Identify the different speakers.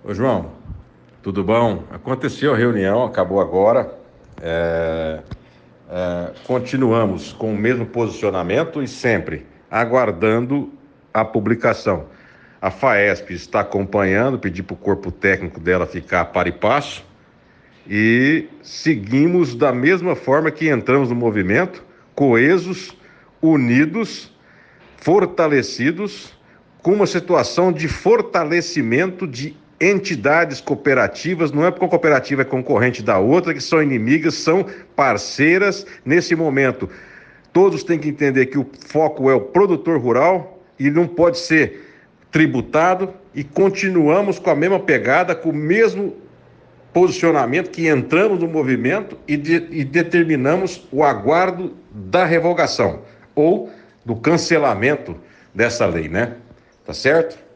Speaker 1: Ô João, tudo bom? Aconteceu a reunião, acabou agora. Continuamos com o mesmo posicionamento e sempre aguardando a publicação. A FAESP está acompanhando, pedi para o corpo técnico dela ficar a par e passo e seguimos da mesma forma que entramos no movimento, coesos, unidos, fortalecidos, com uma situação de fortalecimento de entidades cooperativas. Não é porque a cooperativa é concorrente da outra, que são inimigas, são parceiras nesse momento. Todos têm que entender que o foco é o produtor rural e não pode ser tributado, e continuamos com a mesma pegada, com o mesmo posicionamento que entramos no movimento e determinamos o aguardo da revogação ou do cancelamento dessa lei, né? Tá certo?